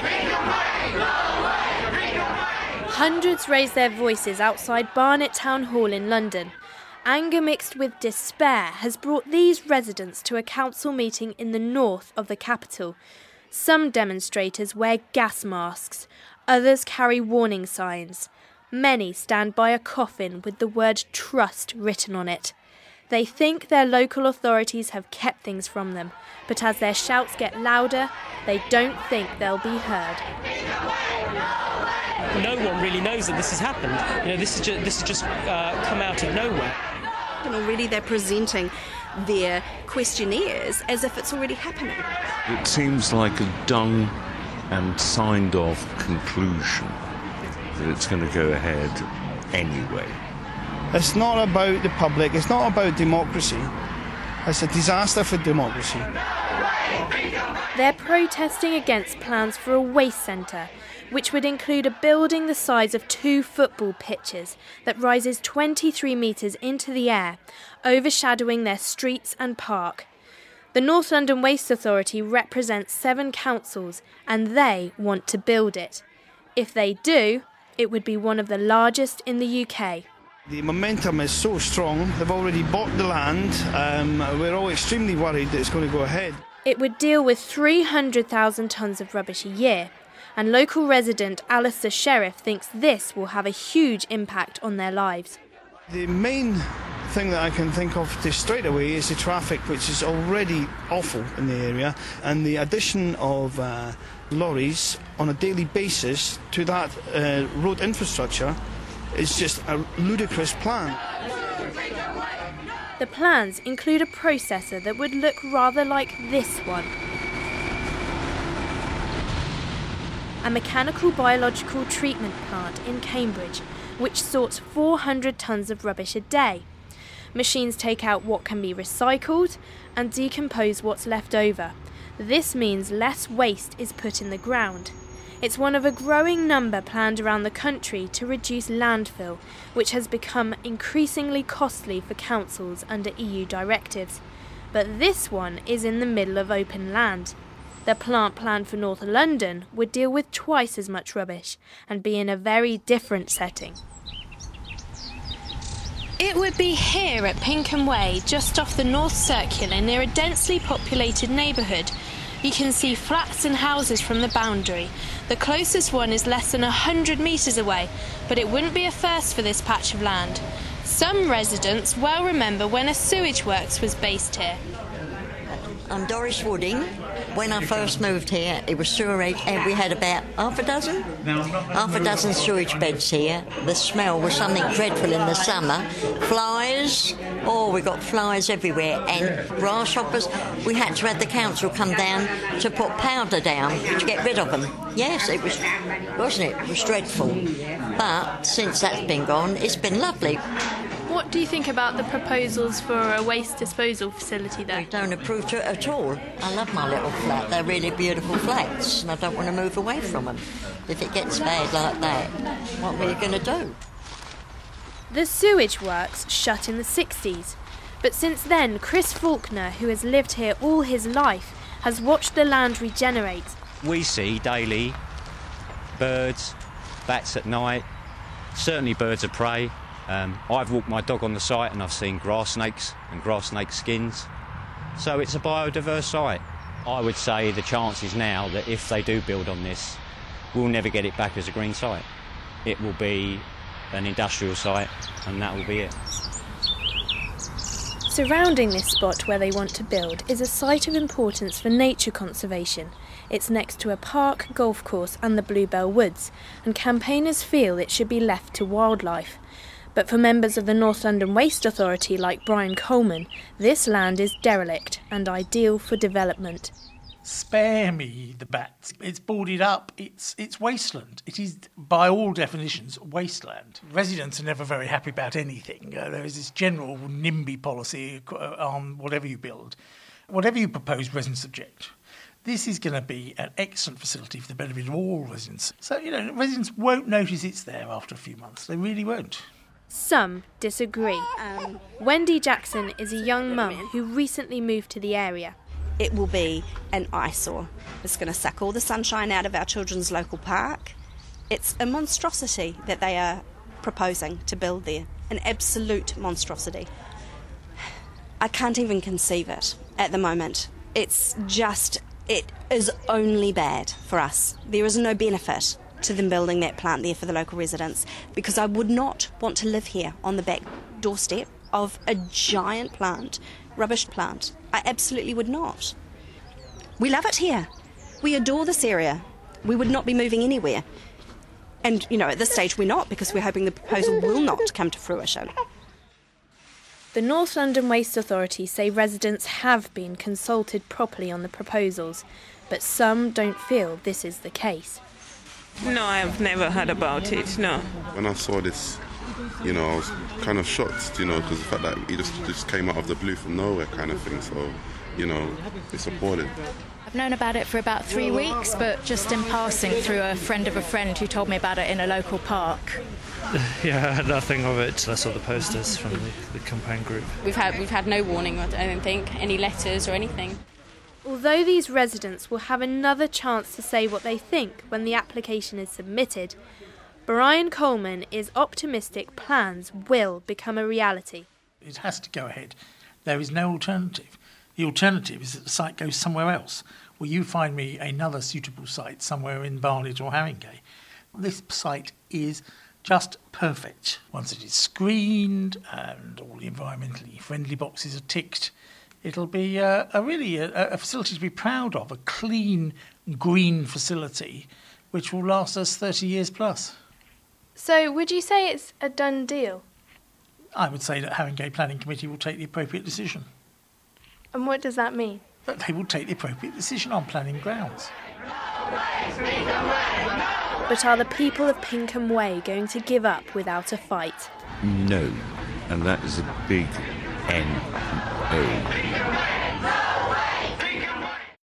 Hundreds raised their voices outside Barnet Town Hall in London. Anger mixed with despair has brought these residents to a council meeting in the north of the capital. Some demonstrators wear gas masks, others carry warning signs. Many stand by a coffin with the word trust written on it. They think their local authorities have kept things from them, but as their shouts get louder, they don't think they'll be heard. No one really knows that this has happened. This has just come out of nowhere. And already they're presenting their questionnaires as if it's already happening. It seems like a done and signed off conclusion that it's going to go ahead anyway. It's not about the public, it's not about democracy. It's a disaster for democracy. They're protesting against plans for a waste centre, which would include a building the size of 2 football pitches that rises 23 metres into the air, overshadowing their streets and park. The North London Waste Authority represents 7 councils, and they want to build it. If they do, it would be one of the largest in the UK. The momentum is so strong, they've already bought the land. We're all extremely worried that it's going to go ahead. It would deal with 300,000 tonnes of rubbish a year, and local resident Alistair Sheriff thinks this will have a huge impact on their lives. The main thing that I can think of straight away is the traffic, which is already awful in the area, and the addition of lorries on a daily basis to that road infrastructure is just a ludicrous plan. The plans include a processor that would look rather like this one. A mechanical biological treatment plant in Cambridge, which sorts 400 tonnes of rubbish a day. Machines take out what can be recycled and decompose what's left over. This means less waste is put in the ground. It's one of a growing number planned around the country to reduce landfill, which has become increasingly costly for councils under EU directives. But this one is in the middle of open land. The plant planned for North London would deal with twice as much rubbish and be in a very different setting. It would be here at Pinkham Way, just off the North Circular near a densely populated neighbourhood. You can see flats and houses from the boundary. The closest one is less than 100 metres away, but it wouldn't be a first for this patch of land. Some residents well remember when a sewage works was based here. I'm Doris Wooding. When I first moved here, it was sewerage, and we had about half a dozen sewage beds here. The smell was something dreadful in the summer. Flies, we got flies everywhere, and grasshoppers. We had to have the council come down to put powder down to get rid of them. Yes, it was, wasn't it? It was dreadful. But since that's been gone, it's been lovely. What do you think about the proposals for a waste disposal facility there? I don't approve to it at all. I love my little flat. They're really beautiful flats, and I don't want to move away from them. If it gets bad like that, what are you going to do? The sewage works shut in the 60s, but since then, Chris Faulkner, who has lived here all his life, has watched the land regenerate. We see daily birds, bats at night, certainly birds of prey. I've walked my dog on the site and I've seen grass snakes and grass snake skins. So it's a biodiverse site. I would say the chances now that if they do build on this, we'll never get it back as a green site. It will be an industrial site and that will be it. Surrounding this spot where they want to build is a site of importance for nature conservation. It's next to a park, golf course and the Bluebell Woods, and campaigners feel it should be left to wildlife. But for members of the North London Waste Authority like Brian Coleman, this land is derelict and ideal for development. Spare me the bats. It's boarded up. It's wasteland. It is, by all definitions, wasteland. Residents are never very happy about anything. There is this general NIMBY policy on whatever you build. Whatever you propose, residents object. This is going to be an excellent facility for the benefit of all residents. So, residents won't notice it's there after a few months. They really won't. Some disagree. Wendy Jackson is a young mum who recently moved to the area. it will be an eyesore. It's going to suck all the sunshine out of our children's local park. It's a monstrosity that they are proposing to build there, an absolute monstrosity. I can't even conceive it at the moment. It is only bad for us. There is no benefit to them building that plant there for the local residents, because I would not want to live here on the back doorstep of a giant plant, rubbish plant. I absolutely would not. We love it here. We adore this area. We would not be moving anywhere. And, at this stage we're not, because we're hoping the proposal will not come to fruition. The North London Waste Authority say residents have been consulted properly on the proposals, but some don't feel this is the case. No, I've never heard about it, no. When I saw this, I was kind of shocked, because the fact that it just came out of the blue from nowhere kind of thing, so, it's appalling. I've known about it for about 3 weeks, but just in passing through a friend of a friend who told me about it in a local park. Yeah, I had nothing of it. I saw the posters from the campaign group. We've had no warning, I don't think, any letters or anything. Although these residents will have another chance to say what they think when the application is submitted, Brian Coleman is optimistic plans will become a reality. It has to go ahead. There is no alternative. The alternative is that the site goes somewhere else. Will you find me another suitable site somewhere in Barnet or Haringey? This site is just perfect. Once it is screened and all the environmentally friendly boxes are ticked, it'll be a facility to be proud of, a clean, green facility which will last us 30 years plus. So would you say it's a done deal? I would say that Haringey Planning Committee will take the appropriate decision. And what does that mean? That they will take the appropriate decision on planning grounds. But are the people of Pinkham Way going to give up without a fight? No, and that is a big N-O.